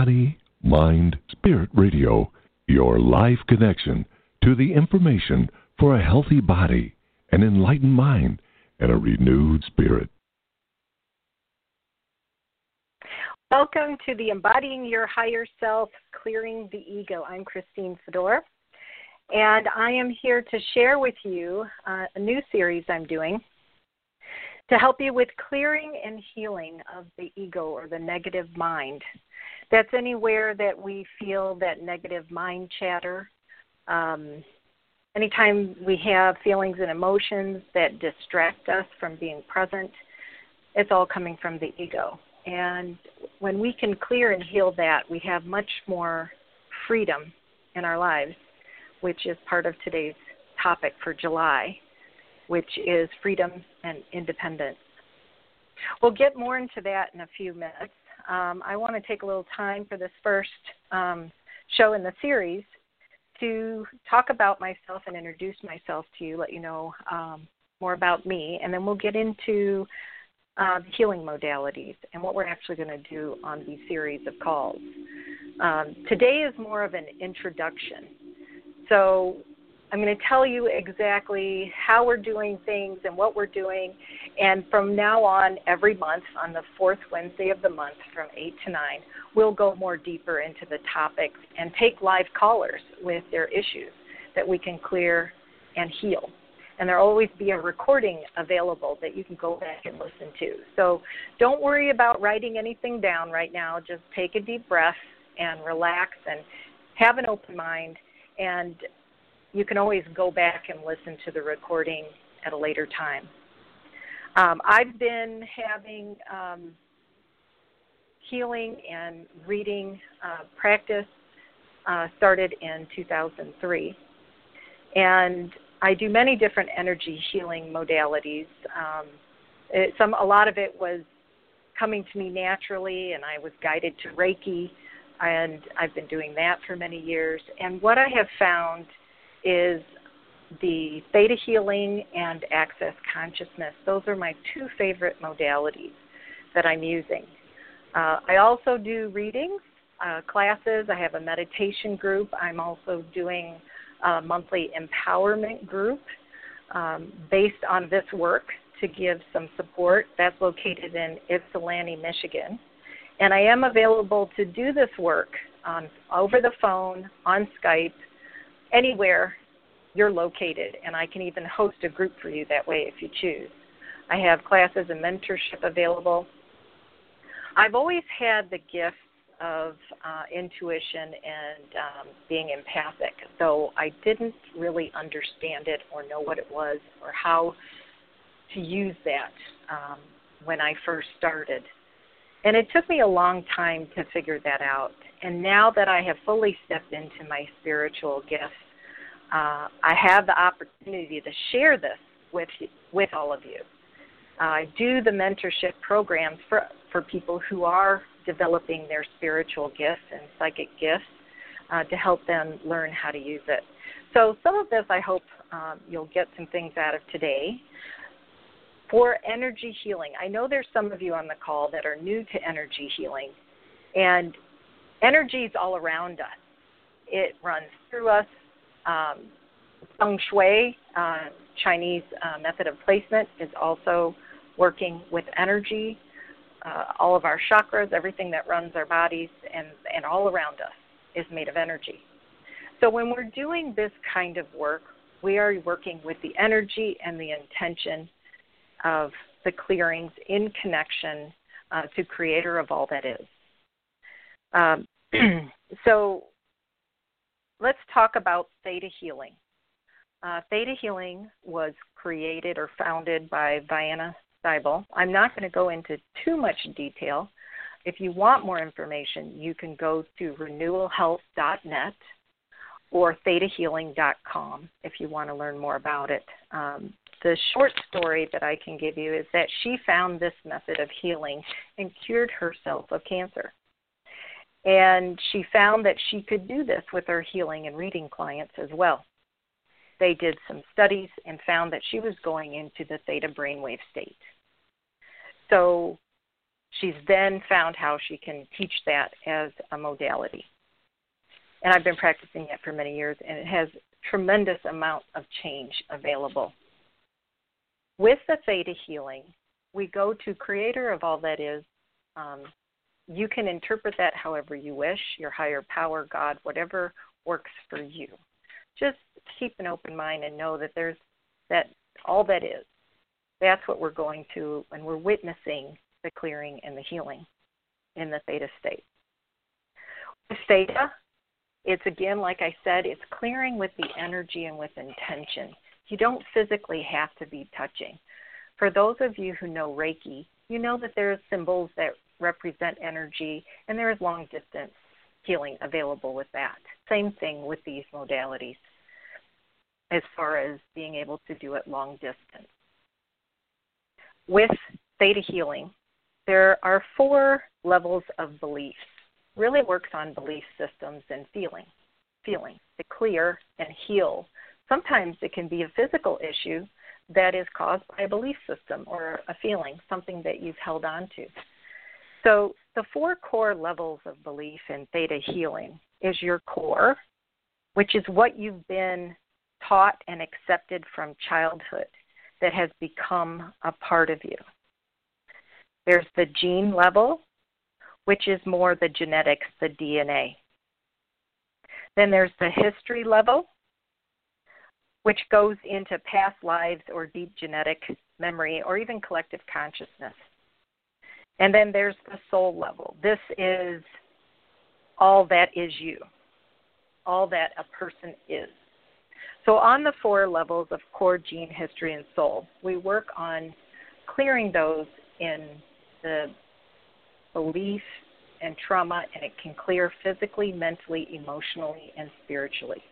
Body, Mind, Spirit Radio, your life connection to the information for a healthy body, an enlightened mind, and a renewed spirit. Welcome to the Embodying Your Higher Self, Clearing the Ego. I'm Christine Fedor, and I am here to share with you a new series I'm doing to help you with clearing and healing of the ego or the negative mind. That's anywhere that we feel that negative mind chatter. Anytime we have feelings and emotions that distract us from being present, it's all coming from the ego. And when we can clear and heal that, we have much more freedom in our lives, which is part of today's topic for July, which is freedom and independence. We'll get more into that in a few minutes. I want to take a little time for this first show in the series to talk about myself and introduce myself to you, let you know more about me, and then we'll get into the healing modalities and what we're actually going to do on these series of calls. Today is more of an introduction. So I'm going to tell you exactly how we're doing things and what we're doing, and from now on, every month, on the fourth Wednesday of the month from 8 to 9, we'll go more deeper into the topics and take live callers with their issues that we can clear and heal. And there'll always be a recording available that you can go back and listen to. So don't worry about writing anything down right now. Just take a deep breath and relax and have an open mind, and you can always go back and listen to the recording at a later time. I've been having healing and reading practice started in 2003. And I do many different energy healing modalities. A lot of it was coming to me naturally, and I was guided to Reiki, and I've been doing that for many years. And what I have found is the theta healing and access consciousness. Those are my two favorite modalities that I'm using. I also do readings, classes. I have a meditation group. I'm also doing a monthly empowerment group based on this work to give some support. That's located in Ypsilanti, Michigan. And I am available to do this work over the phone, on Skype, anywhere you're located, and I can even host a group for you that way if you choose. I have classes and mentorship available. I've always had the gift of intuition and being empathic, though I didn't really understand it or know what it was or how to use that when I first started. And it took me a long time to figure that out. And now that I have fully stepped into my spiritual gifts, I have the opportunity to share this with all of you. I do the mentorship programs for people who are developing their spiritual gifts and psychic gifts to help them learn how to use it. So some of this I hope you'll get some things out of today. For energy healing, I know there's some of you on the call that are new to energy healing, and energy is all around us. It runs through us. Feng Shui, Chinese method of placement, is also working with energy. All of our chakras, everything that runs our bodies and all around us is made of energy. So when we're doing this kind of work, we are working with the energy and the intention of the clearings in connection to Creator of all that is. So let's talk about theta healing. Theta healing was created or founded by Vianna Stibal. I'm not going to go into too much detail. If you want more information, you can go to renewalhealth.net or thetahealing.com if you want to learn more about it. The short story that I can give you is that she found this method of healing and cured herself of cancer. And she found that she could do this with her healing and reading clients as well. They did some studies and found that she was going into the theta brainwave state. So She's then found how she can teach that as a modality. And I've been practicing that for many years, and it has tremendous amount of change available. With the Theta healing, we go to Creator of all that is. You can interpret that however you wish, your higher power, God, whatever works for you. Just keep an open mind and know that there's that all that is. That's what we're going to, and we're witnessing the clearing and the healing in the Theta state. With Theta, it's again, like I said, it's clearing with the energy and with intention. You don't physically have to be touching. For those of you who know Reiki, you know that there are symbols that represent energy, and there is long distance healing available with that. Same thing with these modalities as far as being able to do it long distance. With Theta healing, there are 4 levels of beliefs. Really works on belief systems and feeling to clear and heal. Sometimes it can be a physical issue that is caused by a belief system or a feeling, something that you've held on to. So the 4 core levels of belief in Theta healing is your core, which is what you've been taught and accepted from childhood that has become a part of you. There's the gene level, which is more the genetics, the DNA. Then there's the history level, which goes into past lives or deep genetic memory or even collective consciousness. And then there's the soul level. This is all that is you, all that a person is. So on the 4 levels of core, gene, history, and soul, we work on clearing those in the belief and trauma, and it can clear physically, mentally, emotionally, and spiritually.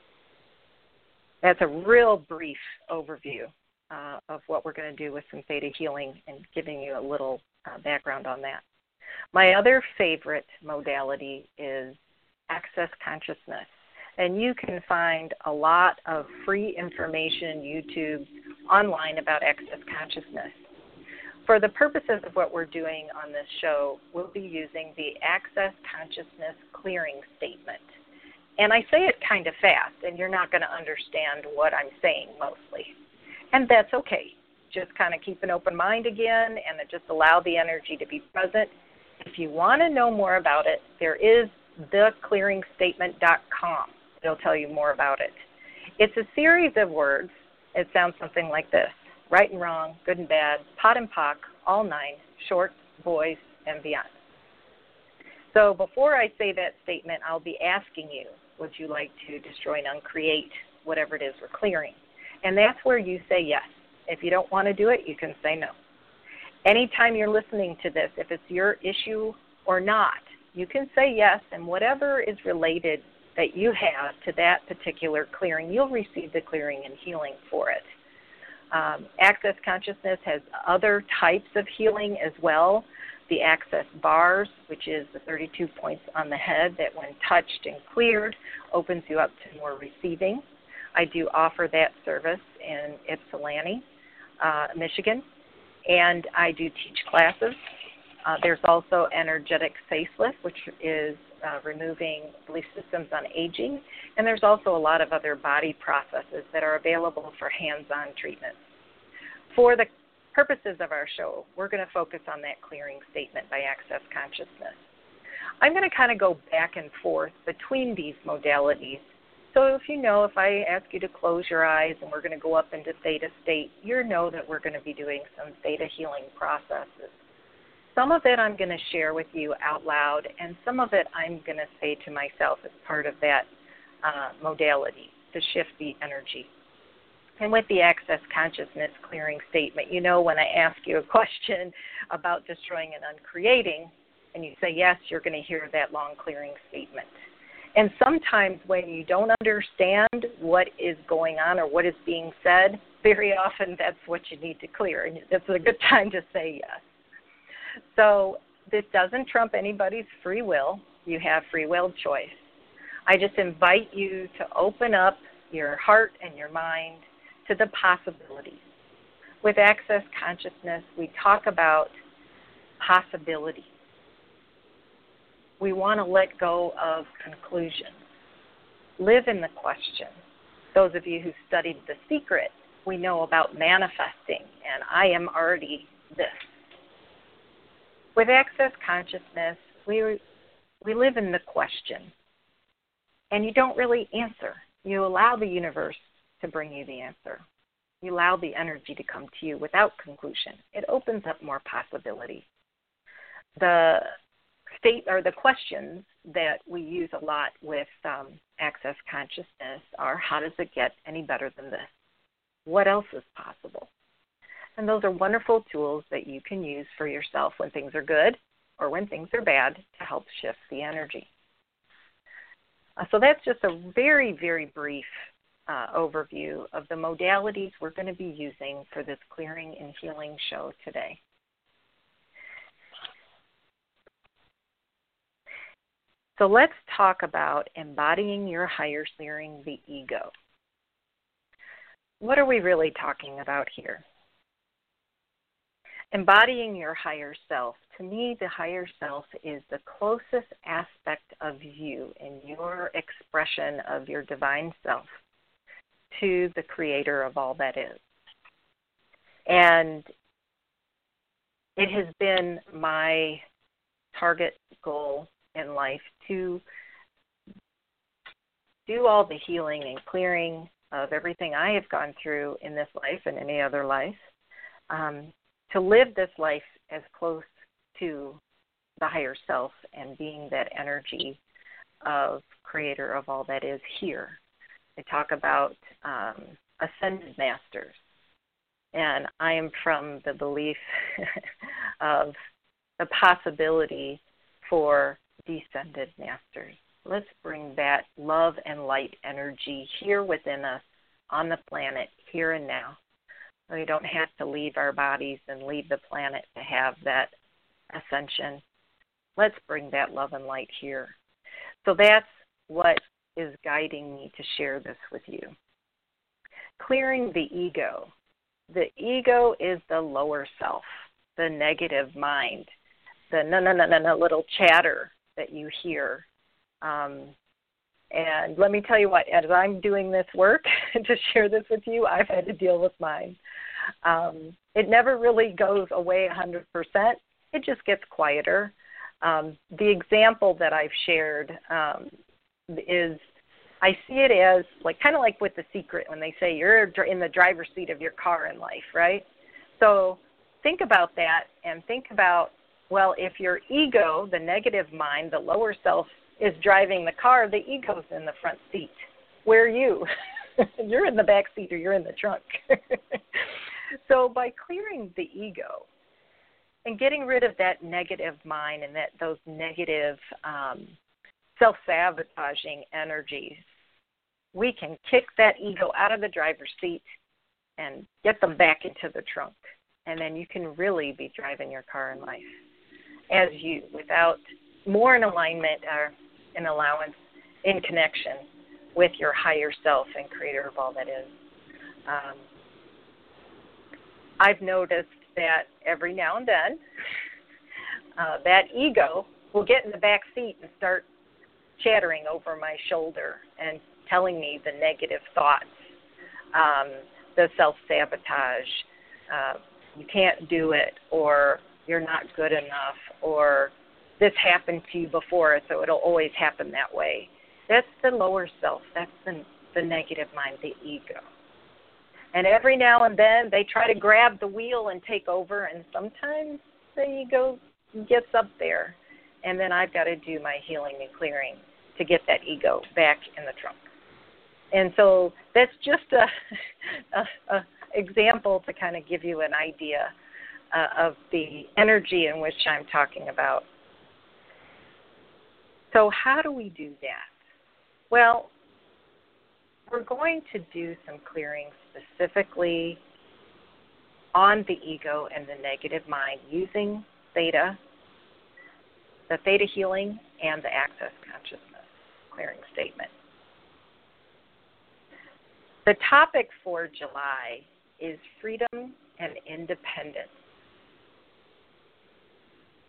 That's a real brief overview of what we're going to do with some Theta healing and giving you a little background on that. My other favorite modality is Access Consciousness. And you can find a lot of free information, YouTube, online about Access Consciousness. For the purposes of what we're doing on this show, we'll be using the Access Consciousness Clearing Statement. And I say it kind of fast, and you're not going to understand what I'm saying mostly. And that's okay. Just kind of keep an open mind again and just allow the energy to be present. If you want to know more about it, there is theclearingstatement.com. It'll tell you more about it. It's a series of words. It sounds something like this: right and wrong, good and bad, pot and pock, all 9, short, boys, and beyond. So before I say that statement, I'll be asking you, would you like to destroy and uncreate whatever it is we're clearing? And that's where you say yes. If you don't want to do it, you can say no. Anytime you're listening to this, if it's your issue or not, you can say yes, and whatever is related that you have to that particular clearing, you'll receive the clearing and healing for it. Access Consciousness has other types of healing as well. The Access Bars, which is the 32 points on the head that when touched and cleared opens you up to more receiving. I do offer that service in Ypsilanti, Michigan, and I do teach classes. There's also Energetic Facelift, which is removing belief systems on aging, and there's also a lot of other body processes that are available for hands-on treatments. For the purposes of our show, we're going to focus on that clearing statement by Access Consciousness. I'm going to kind of go back and forth between these modalities. So if I ask you to close your eyes and we're going to go up into Theta state, you know that we're going to be doing some Theta healing processes. Some of it I'm going to share with you out loud, and some of it I'm going to say to myself as part of that modality to shift the energy. And with the Access Consciousness clearing statement, when I ask you a question about destroying and uncreating, and you say yes, you're going to hear that long clearing statement. And sometimes when you don't understand what is going on or what is being said, very often that's what you need to clear, and it's a good time to say yes. So this doesn't trump anybody's free will. You have free will choice. I just invite you to open up your heart and your mind to the possibilities. With Access Consciousness, we talk about possibility. We want to let go of conclusions. Live in the question. Those of you who studied The Secret, we know about manifesting, and I am already this. With Access Consciousness, we live in the question, and you don't really answer. You allow the universe to bring you the answer. You allow the energy to come to you without conclusion. It opens up more possibility. The questions that we use a lot with Access Consciousness are, how does it get any better than this? What else is possible? And those are wonderful tools that you can use for yourself when things are good or when things are bad to help shift the energy. So that's just a very, very brief overview of the modalities we're going to be using for this Clearing and Healing show today. So let's talk about embodying your higher, clearing the ego. What are we really talking about here? Embodying your higher self. To me, the higher self is the closest aspect of you in your expression of your divine self to the creator of all that is. And it has been my target goal in life to do all the healing and clearing of everything I have gone through in this life and any other life, to live this life as close to the higher self and being that energy of creator of all that is here. I talk about ascended masters, and I am from the belief of the possibility for descended masters. Let's bring that love and light energy here within us on the planet, here and now. We don't have to leave our bodies and leave the planet to have that ascension. Let's bring that love and light here. So that's what is guiding me to share this with you. Clearing the ego. The ego is the lower self, the negative mind, the no little chatter that you hear. And let me tell you what, as I'm doing this work to share this with you, I've had to deal with mine. It never really goes away 100%. It just gets quieter. The example that I've shared is, I see it as kind of like with The Secret when they say you're in the driver's seat of your car in life, right? So think about that and think about, well, if your ego, the negative mind, the lower self, is driving the car, the ego's in the front seat. Where are you? You're in the back seat or you're in the trunk. So by clearing the ego and getting rid of that negative mind and those negative self-sabotaging energies, we can kick that ego out of the driver's seat and get them back into the trunk. And then you can really be driving your car in life as you, without more in alignment or in allowance, in connection with your higher self and creator of all that is. I've noticed that every now and then, that ego will get in the back seat and start chattering over my shoulder and telling me the negative thoughts, the self-sabotage, you can't do it, or you're not good enough, or this happened to you before, so it'll always happen that way. That's the lower self. That's the negative mind, the ego. And every now and then they try to grab the wheel and take over, and sometimes the ego gets up there. And then I've got to do my healing and clearing to get that ego back in the trunk. And so that's just a example to kind of give you an idea of the energy in which I'm talking about. So how do we do that? Well, we're going to do some clearing specifically on the ego and the negative mind using theta, the theta healing, and the access consciousness clearing statement. The topic for July is freedom and independence.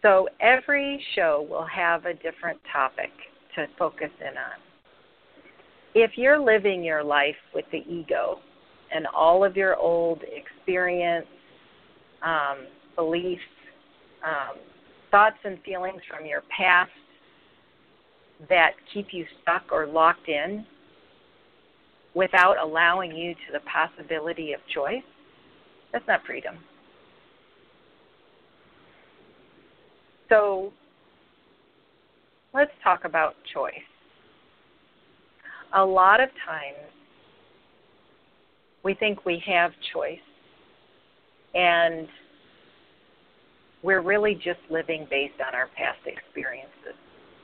So every show will have a different topic to focus in on. If you're living your life with the ego and all of your old experience, beliefs, thoughts and feelings from your past that keep you stuck or locked in without allowing you to the possibility of choice, that's not freedom. So let's talk about choice. A lot of times we think we have choice, and we're really just living based on our past experiences.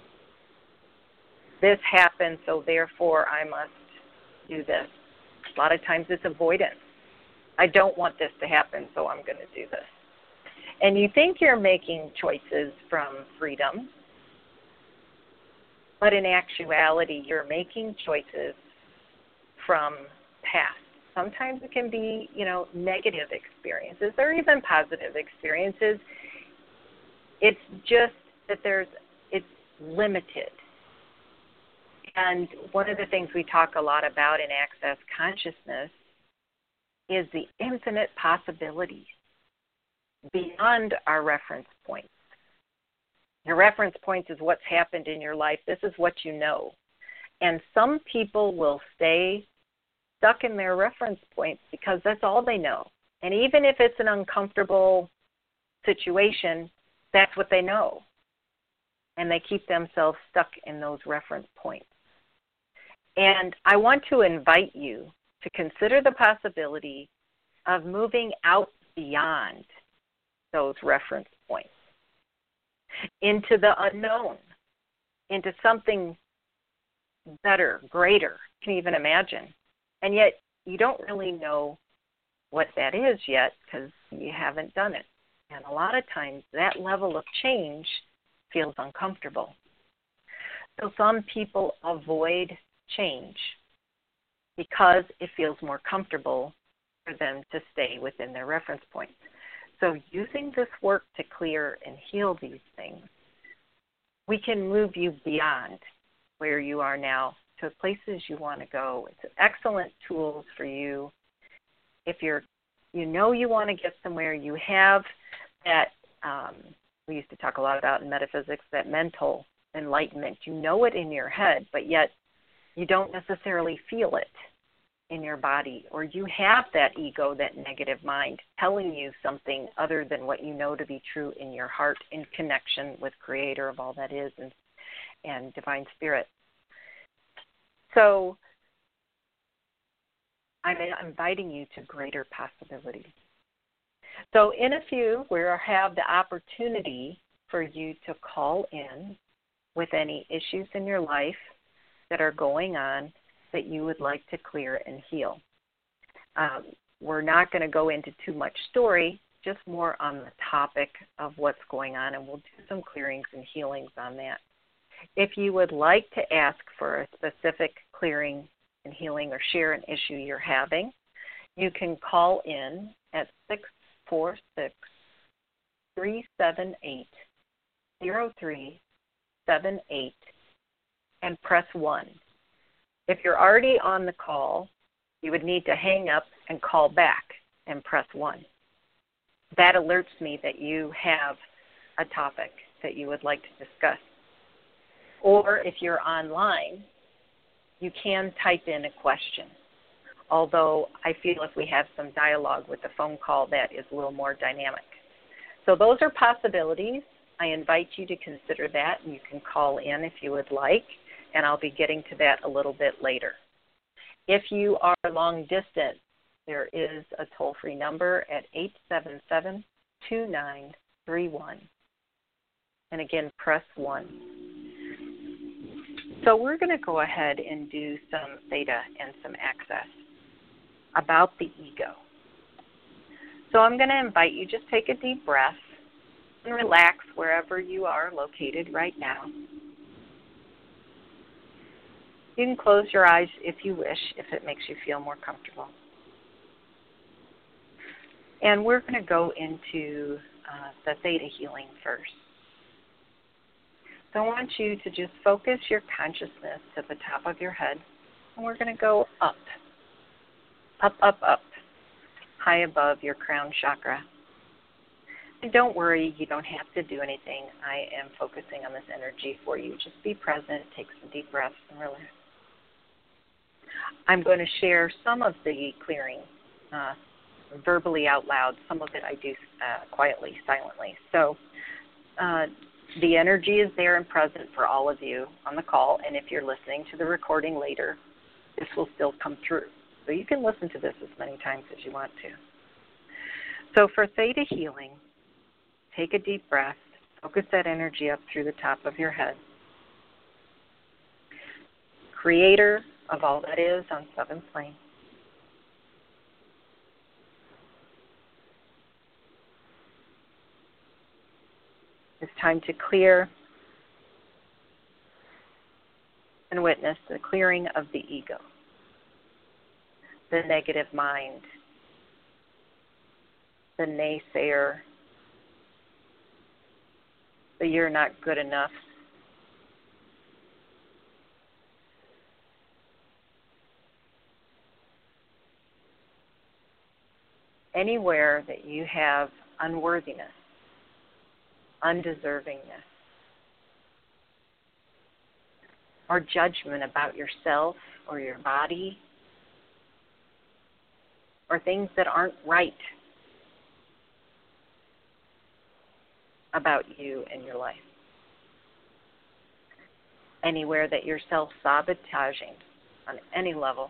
This happened, so therefore I must do this. A lot of times it's avoidance. I don't want this to happen, so I'm going to do this. And you think you're making choices from freedom, but in actuality, you're making choices from past. Sometimes it can be, negative experiences or even positive experiences. It's just that it's limited. And one of the things we talk a lot about in Access Consciousness is the infinite possibilities beyond our reference points. Your reference points is what's happened in your life. This is what you know. And some people will stay stuck in their reference points because that's all they know. And even if it's an uncomfortable situation, that's what they know. And they keep themselves stuck in those reference points. And I want to invite you to consider the possibility of moving out beyond those reference points into the unknown, into something better, greater, you can even imagine. And yet you don't really know what that is yet because you haven't done it. And a lot of times that level of change feels uncomfortable. So some people avoid change because it feels more comfortable for them to stay within their reference points. So using this work to clear and heal these things, we can move you beyond where you are now to places you want to go. It's excellent tools for you. If you want to get somewhere, you have that, we used to talk a lot about in metaphysics, that mental enlightenment. You know it in your head, but yet you don't necessarily feel it in your body, or you have that ego, that negative mind, telling you something other than what you know to be true in your heart in connection with Creator of all that is and Divine Spirit. So I'm inviting you to greater possibilities. So in a few, we'll have the opportunity for you to call in with any issues in your life that are going on that you would like to clear and heal. We're not going to go into too much story, just more on the topic of what's going on, and we'll do some clearings and healings on that. If you would like to ask for a specific clearing and healing or share an issue you're having, you can call in at 646-378-0378 and press 1. If you're already on the call, you would need to hang up and call back and press 1. That alerts me that you have a topic that you would like to discuss. Or if you're online, you can type in a question. Although I feel if we have some dialogue with the phone call, that is a little more dynamic. So those are possibilities. I invite you to consider that, and you can call in if you would like, and I'll be getting to that a little bit later. If you are long distance, there is a toll-free number at 877-2931. And again, press 1. So we're going to go ahead and do some theta and some access about the ego. So I'm going to invite you, just take a deep breath and relax wherever you are located right now. You can close your eyes if you wish, if it makes you feel more comfortable. And we're going to go into the theta healing first. So I want you to just focus your consciousness to the top of your head, and we're going to go up, up, up, up, high above your crown chakra. And don't worry, you don't have to do anything. I am focusing on this energy for you. Just be present, take some deep breaths, and relax. I'm going to share some of the clearing verbally out loud. Some of it I do quietly, silently. So the energy is there and present for all of you on the call, and if you're listening to the recording later, this will still come through. So you can listen to this as many times as you want to. So for theta healing, take a deep breath, focus that energy up through the top of your head. Creator of all that is on seventh plane. It's time to clear and witness the clearing of the ego, the negative mind, the naysayer, the you're not good enough, anywhere that you have unworthiness, undeservingness, or judgment about yourself or your body, or things that aren't right about you and your life. Anywhere that you're self-sabotaging on any level.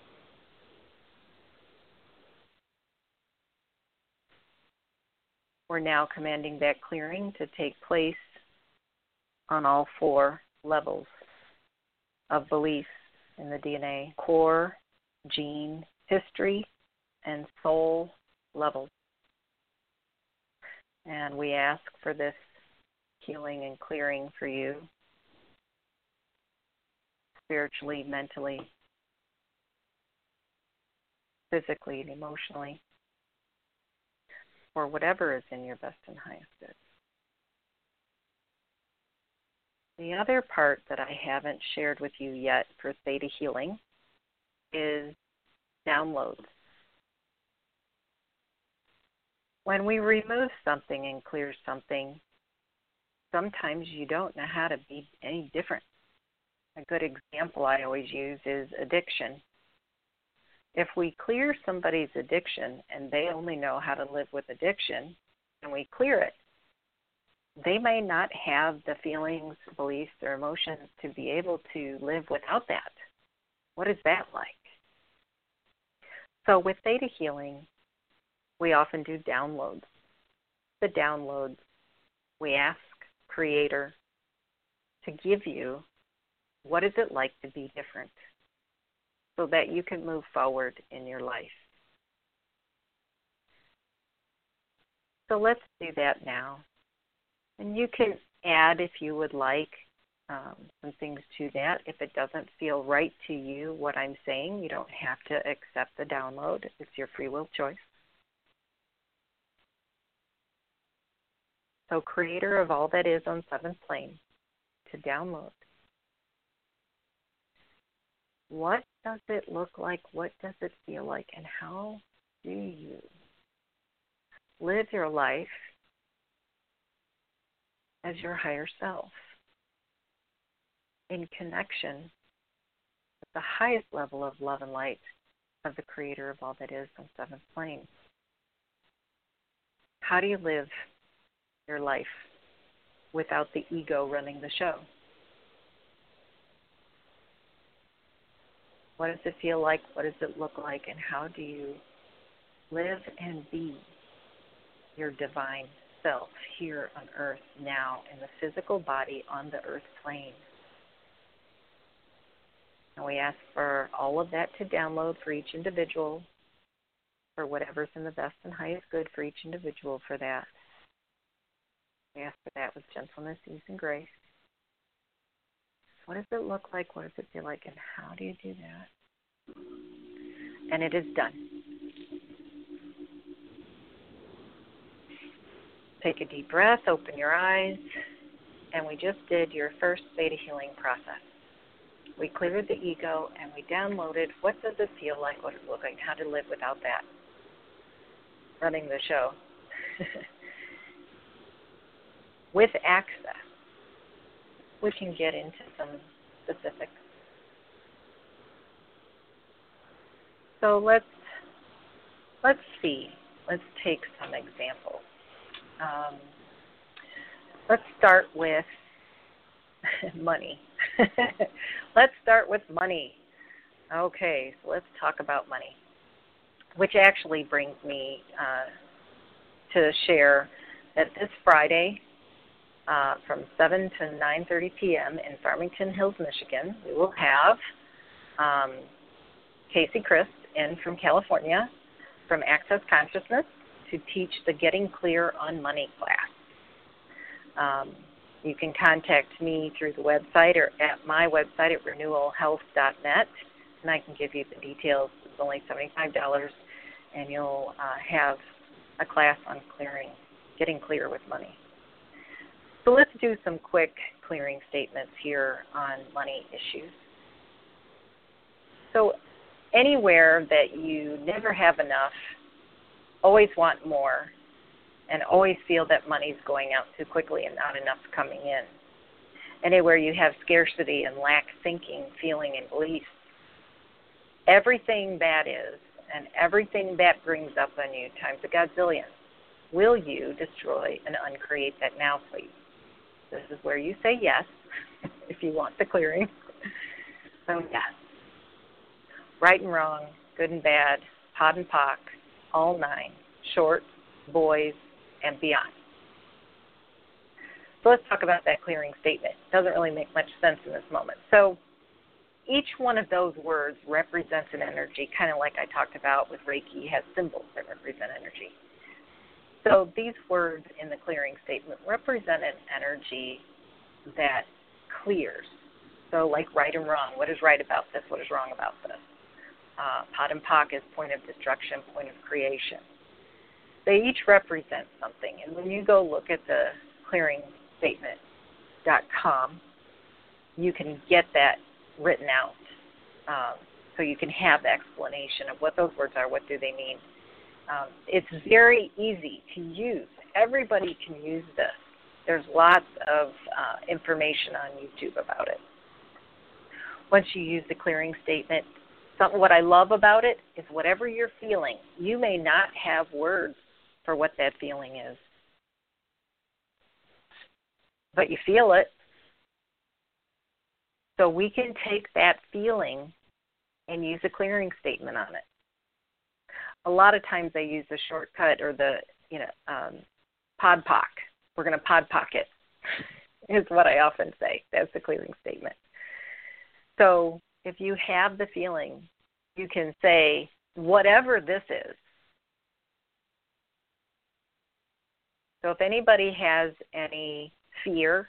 We're now commanding that clearing to take place on all four levels of belief in the DNA: core, gene, history, and soul levels. And we ask for this healing and clearing for you, spiritually, mentally, physically, and emotionally, or whatever is in your best and highest good. The other part that I haven't shared with you yet for theta healing is downloads. When we remove something and clear something, sometimes you don't know how to be any different. A good example I always use is addiction. If we clear somebody's addiction and they only know how to live with addiction, and we clear it, they may not have the feelings, beliefs, or emotions to be able to live without that. What is that like? So with theta healing, we often do downloads. The downloads, we ask Creator to give you what is it like to be different so that you can move forward in your life. So let's do that now. And you can add, if you would like, some things to that. If it doesn't feel right to you, what I'm saying, you don't have to accept the download. It's your free will choice. So Creator of all that is on seventh plane, to download. What does it look like? What does it feel like? And how do you live your life as your higher self in connection with the highest level of love and light of the Creator of all that is on seventh plane? How do you live your life without the ego running the show? What does it feel like? What does it look like? And how do you live and be your divine self here on earth now in the physical body on the earth plane? And we ask for all of that to download for each individual, for whatever's in the best and highest good for each individual for that. We ask for that with gentleness, ease, and grace. What does it look like? What does it feel like? And how do you do that? And it is done. Take a deep breath, open your eyes, and we just did your first theta healing process. We cleared the ego, and we downloaded what does it feel like, what does it look like, how to live without that. Running the show. With access, we can get into some specifics. So let's see. Let's take some examples. Let's start with money. Let's start with money. Okay, so let's talk about money, which actually brings me to share that this Friday from 7 to 9:30 p.m. in Farmington Hills, Michigan, we will have Casey Christ in from California from Access Consciousness to teach the Getting Clear on Money class. You can contact me through the website or at my website at renewalhealth.net, and I can give you the details. It's only $75, and you'll have a class on getting clear with money. So let's do some quick clearing statements here on money issues. So anywhere that you never have enough, always want more, and always feel that money's going out too quickly and not enough coming in. Anywhere you have scarcity and lack thinking, feeling, and beliefs, everything that is and everything that brings up on you times a gazillion, will you destroy and uncreate that now, please? This is where you say yes if you want the clearing. So yes. Right and wrong, good and bad, POD and POC, all nine, short, boys, and beyond. So let's talk about that clearing statement. It doesn't really make much sense in this moment. So each one of those words represents an energy, kind of like I talked about with Reiki, has symbols that represent energy. So these words in the clearing statement represent an energy that clears. So like right and wrong, what is right about this, what is wrong about this? POD and POC is point of destruction, point of creation. They each represent something. And when you go look at the clearingstatement.com, you can get that written out. So you can have the explanation of what those words are, what do they mean. It's very easy to use. Everybody can use this. There's lots of information on YouTube about it. Once you use the clearing statement, what I love about it is whatever you're feeling, you may not have words for what that feeling is, but you feel it. So we can take that feeling and use a clearing statement on it. A lot of times I use the shortcut or the, POD POC. We're going to POD POC it, is what I often say. That's the clearing statement. So if you have the feeling, you can say, whatever this is. So if anybody has any fear,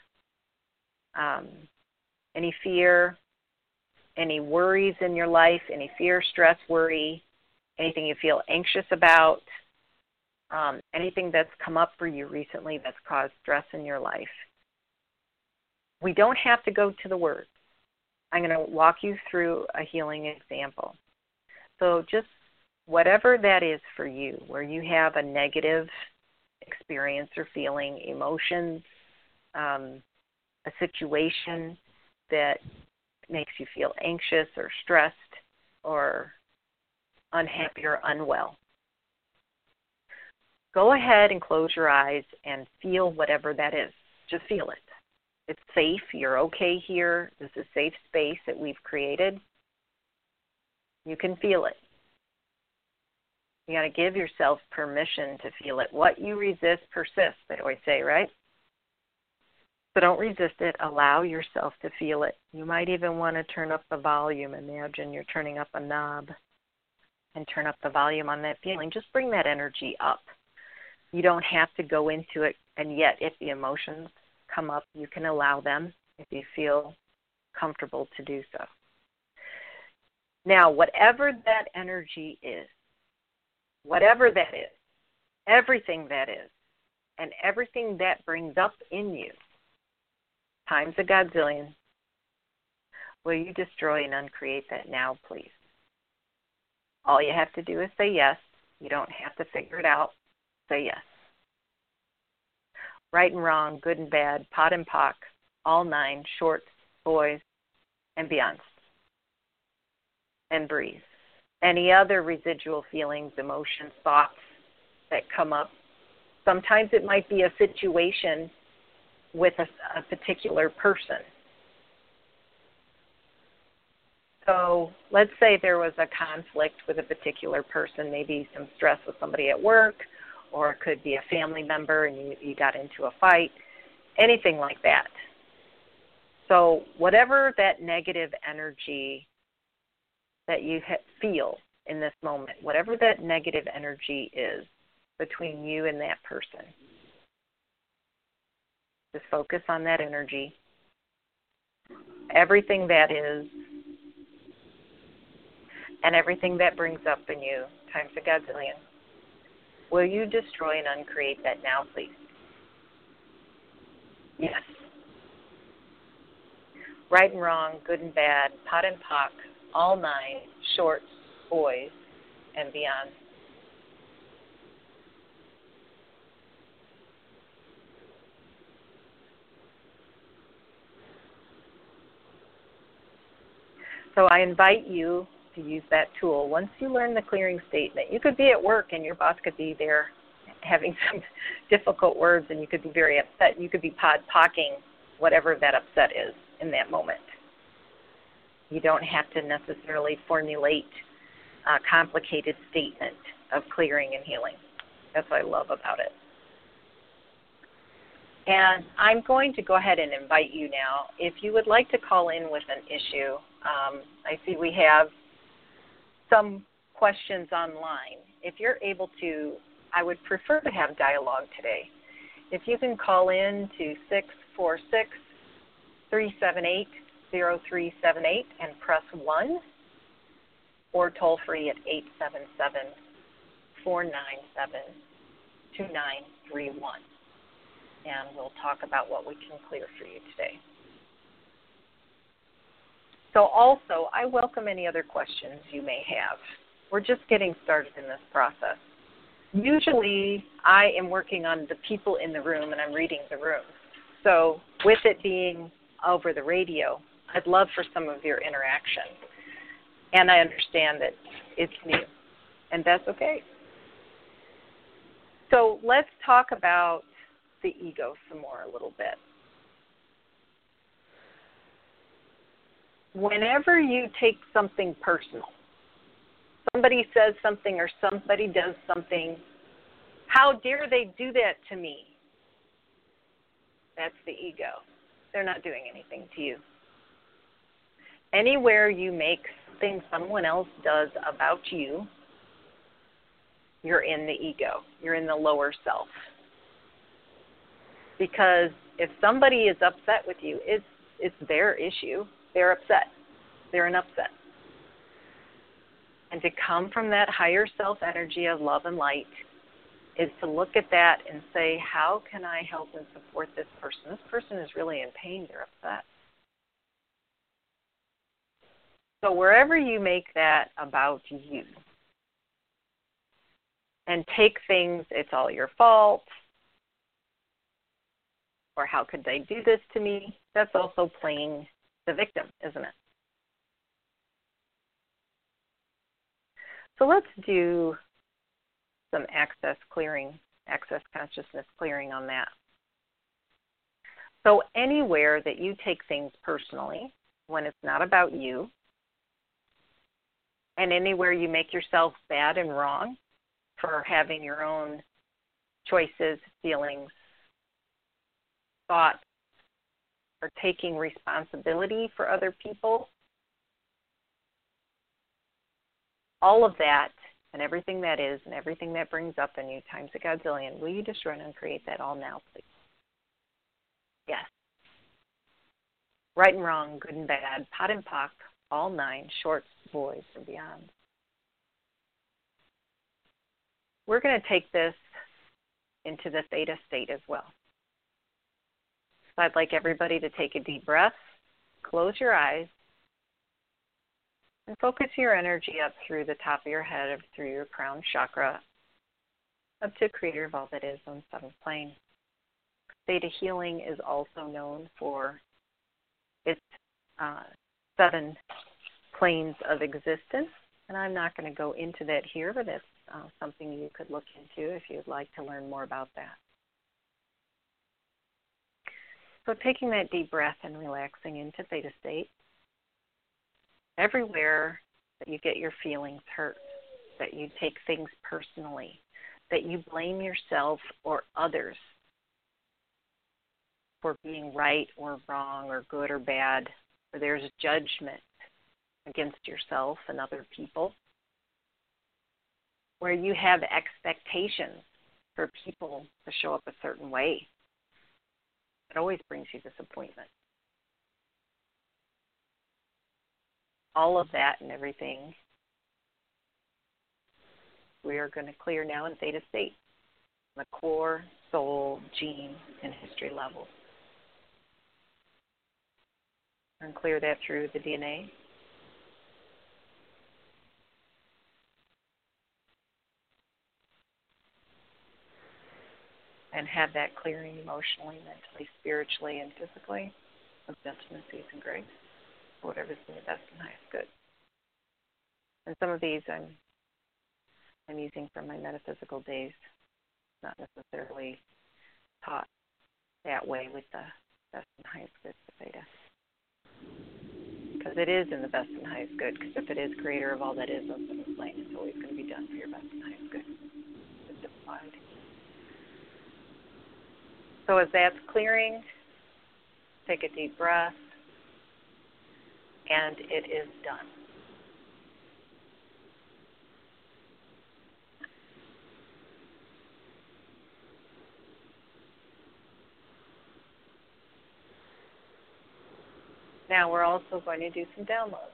any worries in your life, any fear, stress, worry, anything you feel anxious about, anything that's come up for you recently that's caused stress in your life, we don't have to go to the words. I'm going to walk you through a healing example. So just whatever that is for you, where you have a negative experience or feeling, emotions, a situation that makes you feel anxious or stressed or unhappy or unwell. Go ahead and close your eyes and feel whatever that is. Just feel it. It's safe. You're okay here. This is a safe space that we've created. You can feel it. You got to give yourself permission to feel it. What you resist persists, they always say, right? So don't resist it. Allow yourself to feel it. You might even want to turn up the volume. Imagine you're turning up a knob and turn up the volume on that feeling. Just bring that energy up. You don't have to go into it, and yet if the emotions come up, you can allow them if you feel comfortable to do so. Now, whatever that energy is, whatever that is, everything that is, and everything that brings up in you, times a godzillion. Will you destroy and uncreate that now, please? All you have to do is say yes. You don't have to figure it out. Say yes. Right and wrong, good and bad, pot and pock, all nine, shorts, boys, and beyonds. And breathe. Any other residual feelings, emotions, thoughts that come up. Sometimes it might be a situation with a particular person. So let's say there was a conflict with a particular person, maybe some stress with somebody at work, or it could be a family member and you got into a fight, anything like that. So whatever that negative energy that you feel in this moment, whatever that negative energy is between you and that person, just focus on that energy. Everything that is and everything that brings up in you times a godzillion. Will you destroy and uncreate that now, please? Yes. Right and wrong, good and bad, pot and pock, all nine, shorts, boys, and beyond. So I invite you to use that tool. Once you learn the clearing statement, you could be at work and your boss could be there having some difficult words and you could be very upset. You could be pod-pocking whatever that upset is in that moment. You don't have to necessarily formulate a complicated statement of clearing and healing. That's what I love about it. And I'm going to go ahead and invite you now. If you would like to call in with an issue, I see we have some questions online. If you're able to, I would prefer to have dialogue today. If you can call in to 646-378-0378 and press 1, or toll free at 877-497-2931. And we'll talk about what we can clear for you today. So also, I welcome any other questions you may have. We're just getting started in this process. Usually, I am working on the people in the room, and I'm reading the room. So with it being over the radio, I'd love for some of your interaction. And I understand that it's new, and that's okay. So let's talk about the ego some more a little bit. Whenever you take something personal, somebody says something or somebody does something, how dare they do that to me? That's the ego. They're not doing anything to you. Anywhere you make something someone else does about you, you're in the ego. You're in the lower self. Because if somebody is upset with you, it's their issue. They're upset. They're an upset. And to come from that higher self energy of love and light is to look at that and say, how can I help and support this person? This person is really in pain. They're upset. So wherever you make that about you and take things, it's all your fault, or how could they do this to me? That's also playing the victim, isn't it? So let's do some access consciousness clearing on that. So anywhere that you take things personally, when it's not about you, and anywhere you make yourself bad and wrong for having your own choices, feelings, thoughts, or taking responsibility for other people, all of that and everything that is and everything that brings up in you times a godzillion, will you destroy and uncreate that all now, please? Yes. Right and wrong, good and bad, pot and pock, all nine, shorts, boys, and beyond. We're going to take this into the theta state as well. So I'd like everybody to take a deep breath, close your eyes, and focus your energy up through the top of your head, through your crown chakra, up to Creator of all that is on the 7th plane. Theta healing is also known for its 7 planes of existence. And I'm not going to go into that here, but it's something you could look into if you'd like to learn more about that. So taking that deep breath and relaxing into theta state, everywhere that you get your feelings hurt, that you take things personally, that you blame yourself or others for being right or wrong or good or bad, or there's judgment against yourself and other people, where you have expectations for people to show up a certain way, it always brings you disappointment. All of that and everything we are going to clear now in theta state, the core, soul, gene, and history levels. And clear that through the DNA. And have that clearing emotionally, mentally, spiritually, and physically of gentleness, ease, and grace, whatever's in your best and highest good. And some of these I'm using from my metaphysical days, not necessarily taught that way with the best and highest good of Theta. Because it is in the best and highest good, because if it is Creator of all that is on the 7th plane, it's always going to be done for your best and highest good. It's applied. So as that's clearing, take a deep breath, and it is done. Now we're also going to do some downloads.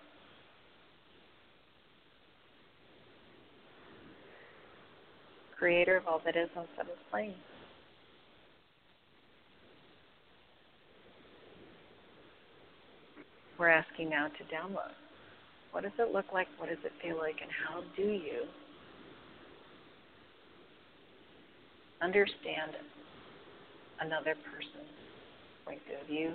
Creator of all that is on 7th plane. We're asking now to download. What does it look like? What does it feel like? And how do you understand another person's point of view,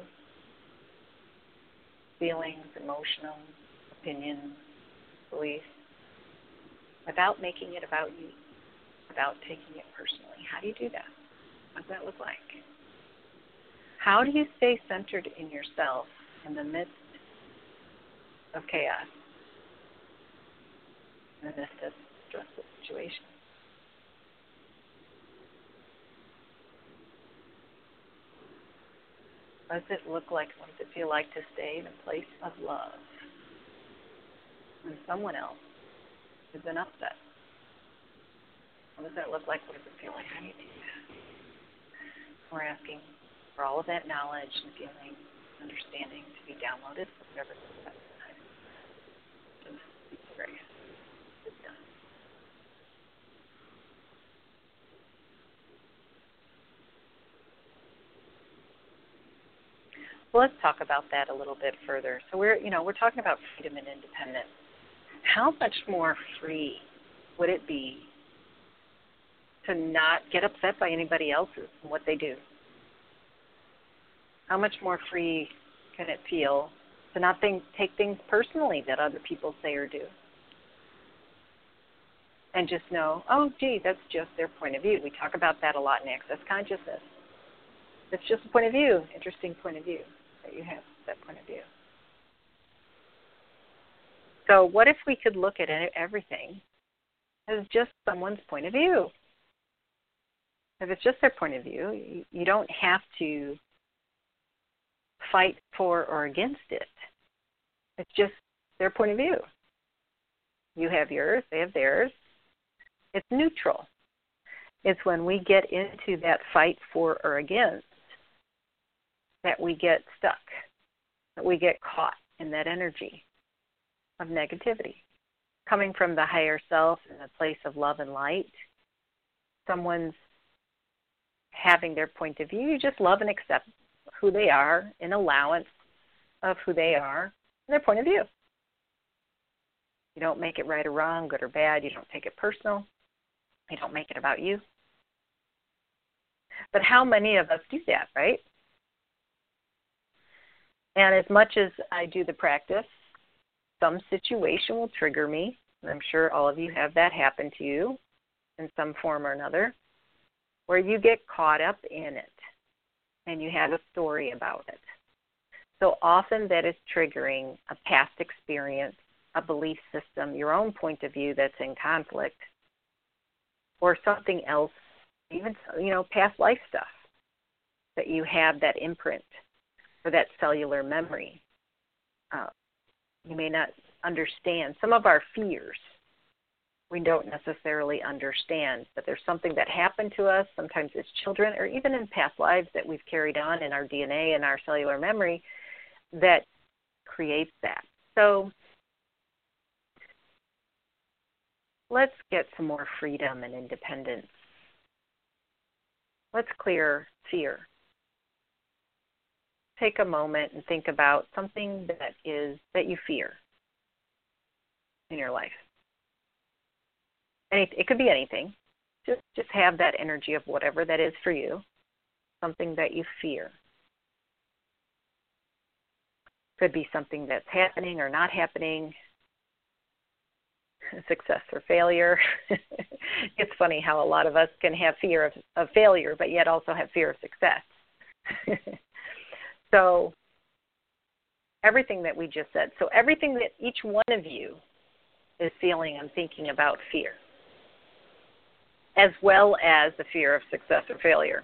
feelings, emotional, opinions, beliefs, without making it about you, without taking it personally? How do you do that? What does that look like? How do you stay centered in yourself in the midst of chaos, in the midst of stressful situations? What does it look like? What does it feel like to stay in a place of love when someone else has been upset? What does that look like? What does it feel like? How do you do that? We're asking for all of that knowledge and feeling, understanding to be downloaded from whatever is best. Great. It's done. Well, let's talk about that a little bit further. So we're talking about freedom and independence. How much more free would it be to not get upset by anybody else's and what they do? How much more free can it feel to not take things personally that other people say or do? And just know, oh, gee, that's just their point of view. We talk about that a lot in Access Consciousness. It's just a point of view, interesting point of view that you have, that point of view. So what if we could look at everything as just someone's point of view? If it's just their point of view, you don't have to fight for or against it. It's just their point of view. You have yours, they have theirs. It's neutral. It's when we get into that fight for or against that we get stuck, that we get caught in that energy of negativity. Coming from the higher self in a place of love and light, someone's having their point of view, you just love and accept who they are, an allowance of who they are, and their point of view. You don't make it right or wrong, good or bad. You don't take it personal. You don't make it about you. But how many of us do that, right? And as much as I do the practice, some situation will trigger me. I'm sure all of you have that happen to you in some form or another, where you get caught up in it and you have a story about it. So often that is triggering a past experience, a belief system, your own point of view that's in conflict, or something else, even, past life stuff that you have that imprint or that cellular memory. You may not understand. Some of our fears we don't necessarily understand, but there's something that happened to us, sometimes as children, or even in past lives that we've carried on in our DNA and our cellular memory that creates that. So let's get some more freedom and independence. Let's clear fear. Take a moment and think about something that you fear in your life. It could be anything. Just have that energy of whatever that is for you, something that you fear. Could be something that's happening or not happening, success or failure. It's funny how a lot of us can have fear of failure, but yet also have fear of success. So everything that we just said, so everything that each one of you is feeling and thinking about fear, as well as the fear of success or failure,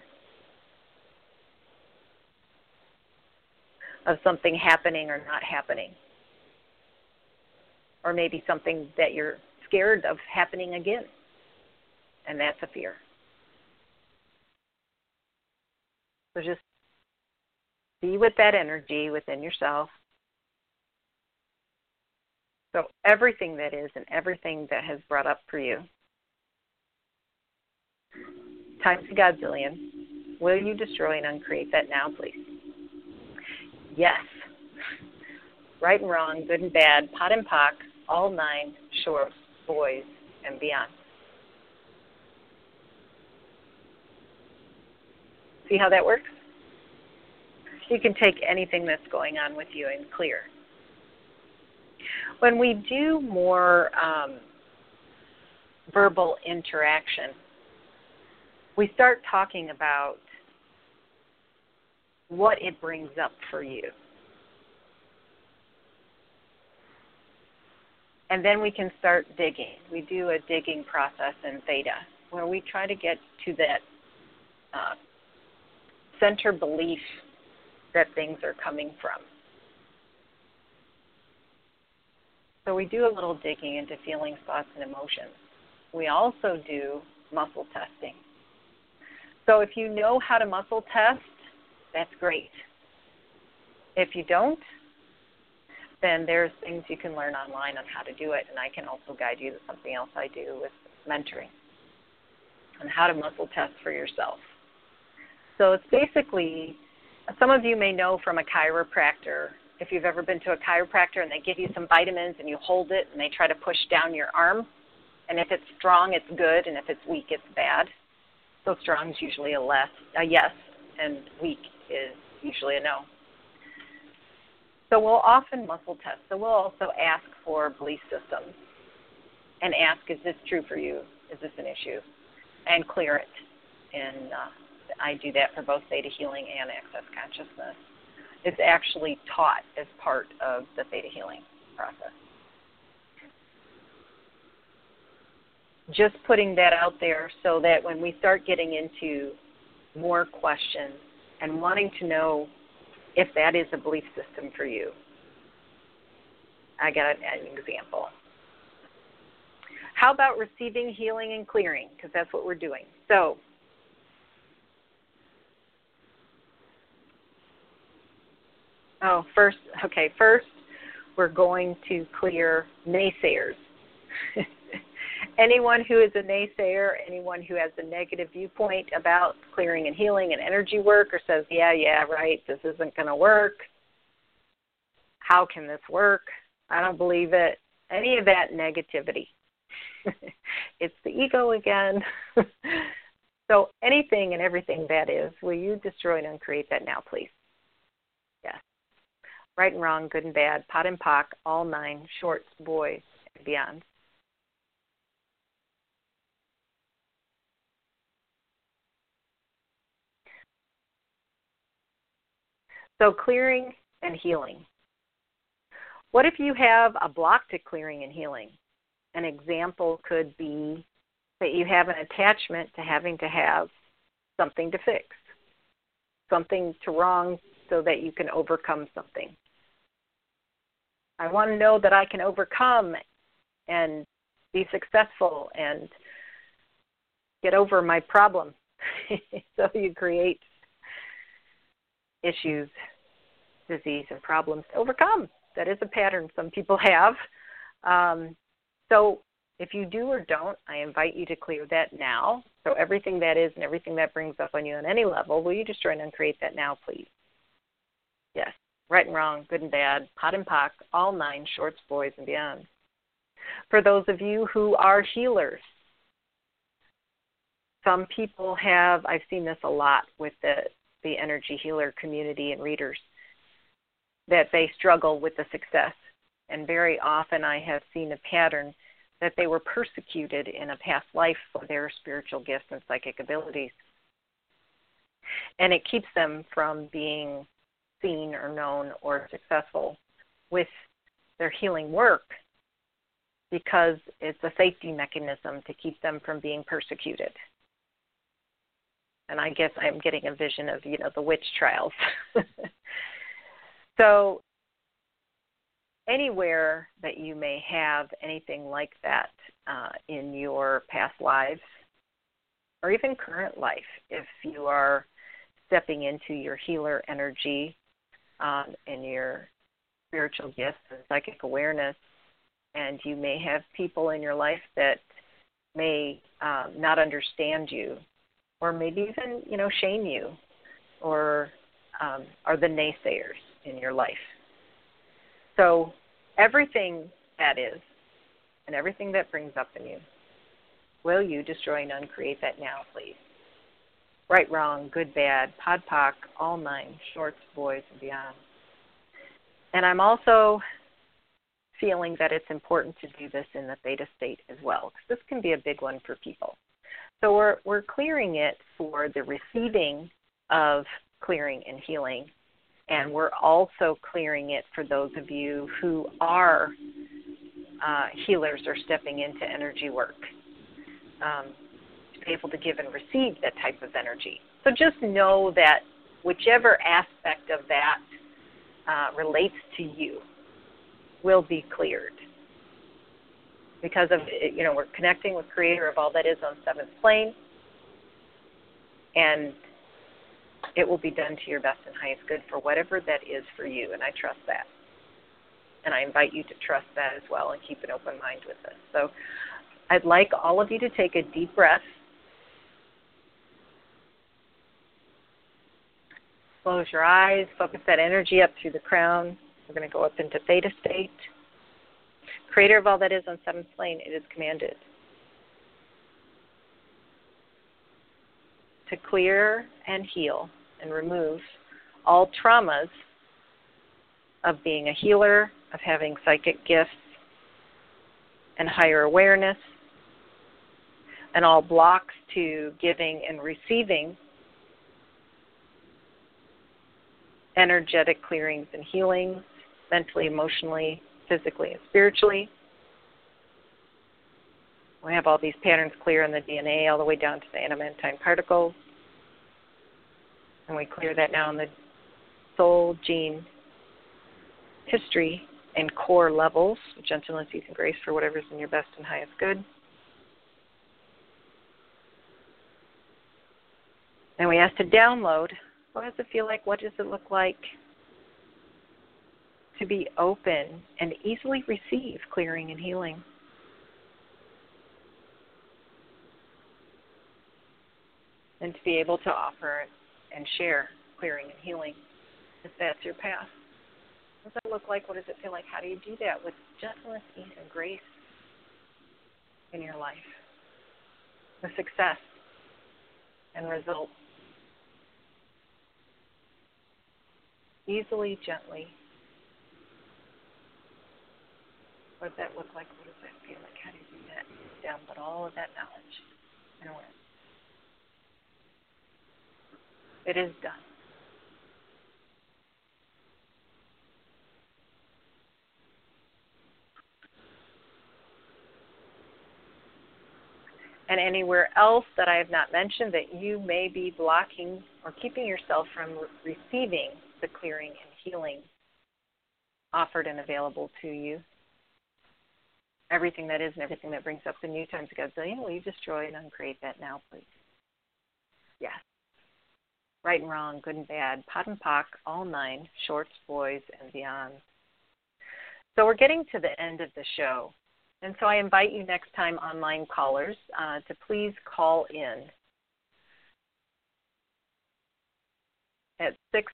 of something happening or not happening, or maybe something that you're scared of happening again, and that's a fear. So just be with that energy within yourself. So everything that is and everything that has brought up for you, times a godzillion, will you destroy and uncreate that now, please? Yes. Right and wrong, good and bad, pot and pock, all nine, shorts, boys, and beyond. See how that works? You can take anything that's going on with you and clear. When we do more verbal interaction, we start talking about what it brings up for you. And then we can start digging. We do a digging process in Theta, where we try to get to that center belief that things are coming from. So we do a little digging into feelings, thoughts, and emotions. We also do muscle testing. So if you know how to muscle test, that's great. If you don't, then there's things you can learn online on how to do it, and I can also guide you to something else I do with mentoring on how to muscle test for yourself. So it's basically, some of you may know from a chiropractor, if you've ever been to a chiropractor and they give you some vitamins and you hold it and they try to push down your arm, and if it's strong, it's good, and if it's weak, it's bad. So strong is usually a yes, and weak is usually a no. So we'll often muscle test. So we'll also ask for belief systems and ask, is this true for you? Is this an issue? And clear it. And I do that for both Theta Healing and Access Consciousness. It's actually taught as part of the Theta Healing process. Just putting that out there so that when we start getting into more questions and wanting to know if that is a belief system for you. I got an example. How about receiving, healing, and clearing? Because that's what we're doing. So, first we're going to clear naysayers. anyone who is a naysayer, anyone who has a negative viewpoint about clearing and healing and energy work, or says, yeah, right, this isn't going to work. How can this work? I don't believe it. Any of that negativity. It's the ego again. So anything and everything that is, will you destroy and uncreate that now, please? Yes. Right and wrong, good and bad, pot and pock, all nine, shorts, boys, and beyond. So clearing and healing. What if you have a block to clearing and healing? An example could be that you have an attachment to having to have something to fix, something to wrong so that you can overcome something. I want to know that I can overcome and be successful and get over my problem. So you create issues, disease, and problems to overcome. That is a pattern some people have. So if you do or don't, I invite you to clear that now. So everything that is and everything that brings up on you on any level, will you destroy and uncreate that now, please? Yes. Right and wrong, good and bad, pot and pock, all nine, shorts, boys, and beyond. For those of you who are healers, some people have, I've seen this a lot with the energy healer community and readers, that they struggle with the success. And very often I have seen a pattern that they were persecuted in a past life for their spiritual gifts and psychic abilities. And it keeps them from being seen or known or successful with their healing work, because it's a safety mechanism to keep them from being persecuted. And I guess I'm getting a vision of, the witch trials. So anywhere that you may have anything like that in your past lives, or even current life, if you are stepping into your healer energy and your spiritual gifts and psychic awareness, and you may have people in your life that may not understand you, or maybe even, shame you, or are the naysayers in your life. So everything that is and everything that brings up in you, will you destroy and uncreate that now, please? Right, wrong, good, bad, pod, poc, all nine, shorts, boys, and beyond. And I'm also feeling that it's important to do this in the theta state as well, because this can be a big one for people. So we're clearing it for the receiving of clearing and healing, and we're also clearing it for those of you who are healers or stepping into energy work, to be able to give and receive that type of energy. So just know that whichever aspect of that relates to you will be cleared. Because of, we're connecting with Creator of all that is on seventh plane, and it will be done to your best and highest good for whatever that is for you, and I trust that. And I invite you to trust that as well and keep an open mind with this. So I'd like all of you to take a deep breath. Close your eyes, focus that energy up through the crown. We're going to go up into theta state. Creator of all that is on seventh plane, it is commanded to clear and heal and remove all traumas of being a healer, of having psychic gifts and higher awareness, and all blocks to giving and receiving energetic clearings and healings, mentally, emotionally, physically, and spiritually. We have all these patterns clear in the DNA all the way down to the adamantine particles. And we clear that now in the soul, gene, history, and core levels, with gentleness, ease, and grace for whatever's in your best and highest good. And we ask to download, what does it feel like? What does it look like to be open and easily receive clearing and healing? and to be able to offer and share clearing and healing if that's your path. What does that look like? What does it feel like? How do you do that with gentleness, ease, and grace in your life? With success and results. Easily, gently. What does that look like? What does that feel like? How do you do that? Download all of that knowledge and awareness. It is done. And anywhere else that I have not mentioned that you may be blocking or keeping yourself from receiving the clearing and healing offered and available to you. Everything that is and everything that brings up the new times a gazillion, will you destroy and uncreate that now, please? Yes. Right and wrong, good and bad, pot and pock, all nine, shorts, boys, and beyond. So we're getting to the end of the show. And so I invite you next time, online callers, to please call in at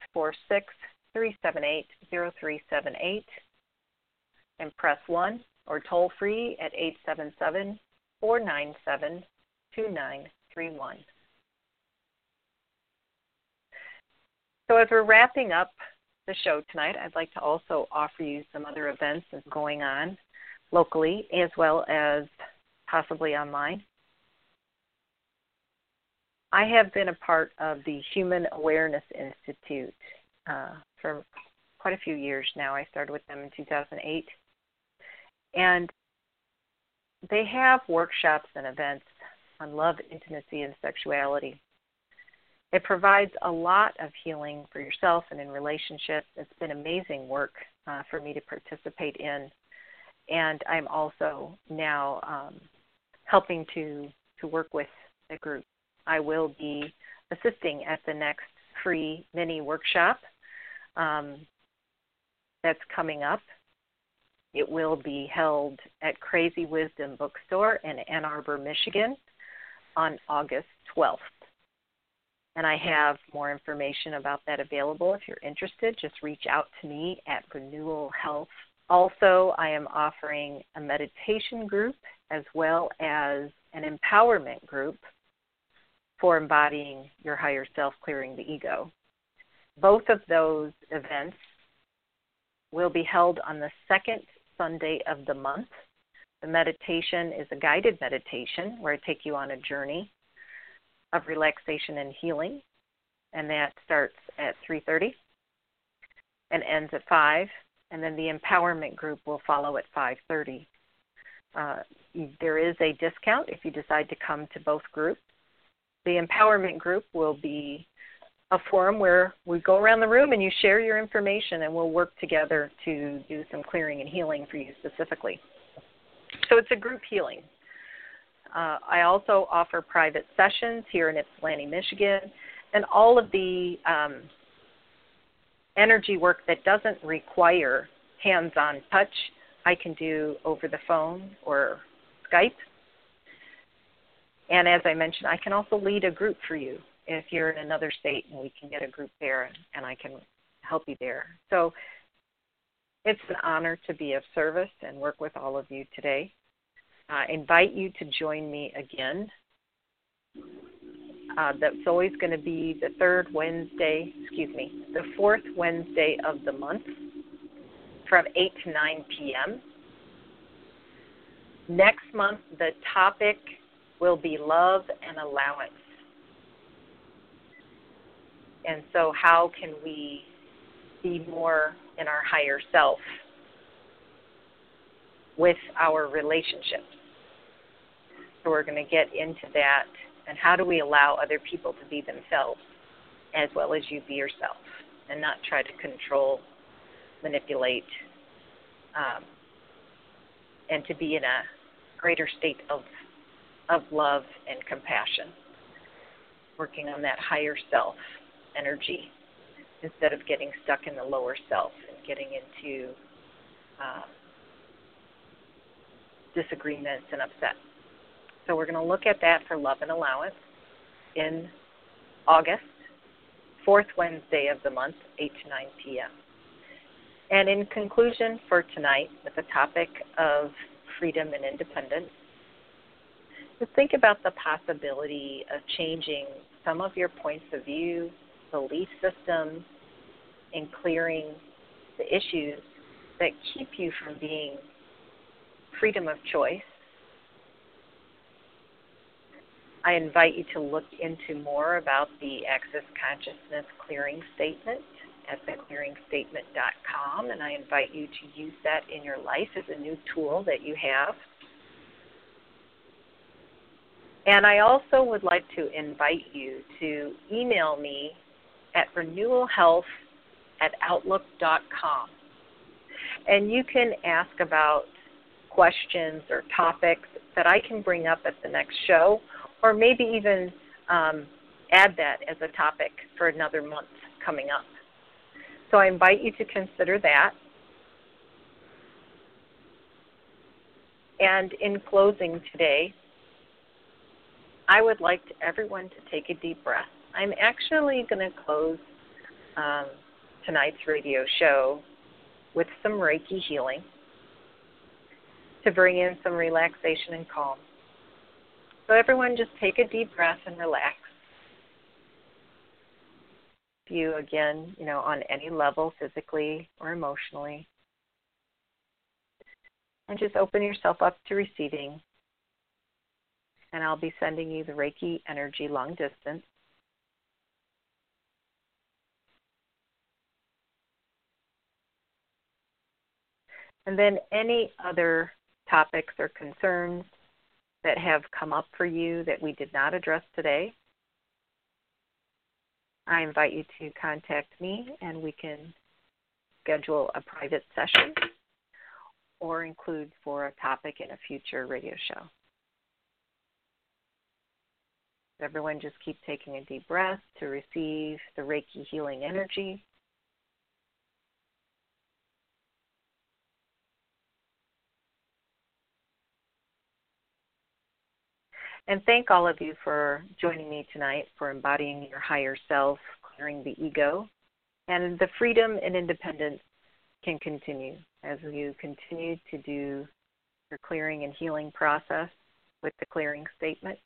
646-378-0378 and press 1, or toll free at 877-497-2931. So as we're wrapping up the show tonight, I'd like to also offer you some other events that's going on locally as well as possibly online. I have been a part of the Human Awareness Institute for quite a few years now. I started with them in 2008. And they have workshops and events on love, intimacy, and sexuality. It provides a lot of healing for yourself and in relationships. It's been amazing work for me to participate in. And I'm also now helping to work with the group. I will be assisting at the next free mini workshop that's coming up. It will be held at Crazy Wisdom Bookstore in Ann Arbor, Michigan on August 12th. And I have more information about that available. If you're interested, just reach out to me at Renewal Health. Also, I am offering a meditation group as well as an empowerment group for embodying your higher self, clearing the ego. Both of those events will be held on the second Sunday of the month. The meditation is a guided meditation where I take you on a journey of relaxation and healing, and that starts at 3:30 and ends at 5, and then the empowerment group will follow at 5:30. There is a discount if you decide to come to both groups. The empowerment group will be a forum where we go around the room and you share your information, and we'll work together to do some clearing and healing for you specifically. So it's a group healing. I also offer private sessions here in Ypsilanti, Michigan, and all of the energy work that doesn't require hands-on touch, I can do over the phone or Skype. And as I mentioned, I can also lead a group for you if you're in another state, and we can get a group there and I can help you there. So it's an honor to be of service and work with all of you today. I invite you to join me again. That's always going to be the fourth Wednesday of the month from 8 to 9 p.m. Next month, the topic will be love and allowance. And so how can we be more in our higher self with our relationships? So we're going to get into that, and how do we allow other people to be themselves as well as you be yourself, and not try to control, manipulate, and to be in a greater state of love and compassion, working on that higher self energy instead of getting stuck in the lower self and getting into disagreements and upset. So we're going to look at that for love and allowance in August, fourth Wednesday of the month, 8 to 9 p.m. And in conclusion for tonight, with the topic of freedom and independence, just think about the possibility of changing some of your points of view, belief systems, and clearing the issues that keep you from being freedom of choice. I invite you to look into more about the Access Consciousness Clearing Statement at theclearingstatement.com, and I invite you to use that in your life as a new tool that you have. And I also would like to invite you to email me at renewalhealth@outlook.com. And you can ask about questions or topics that I can bring up at the next show, or maybe even add that as a topic for another month coming up. So I invite you to consider that. And in closing today, I would like everyone to take a deep breath. I'm actually going to close tonight's radio show with some Reiki healing to bring in some relaxation and calm. So everyone just take a deep breath and relax. If you, again, on any level, physically or emotionally, and just open yourself up to receiving. And I'll be sending you the Reiki energy long distance. And then any other topics or concerns that have come up for you that we did not address today, I invite you to contact me and we can schedule a private session or include for a topic in a future radio show. Everyone just keep taking a deep breath to receive the Reiki healing energy. And thank all of you for joining me tonight for embodying your higher self, clearing the ego. And the freedom and independence can continue as you continue to do your clearing and healing process with the clearing statement.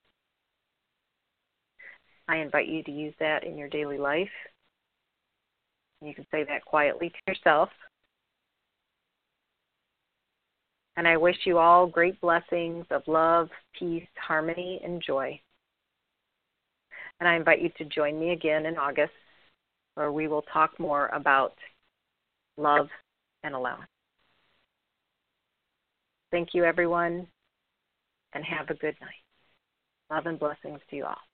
I invite you to use that in your daily life. You can say that quietly to yourself. And I wish you all great blessings of love, peace, harmony, and joy. And I invite you to join me again in August, where we will talk more about love and allowance. Thank you, everyone, and have a good night. Love and blessings to you all.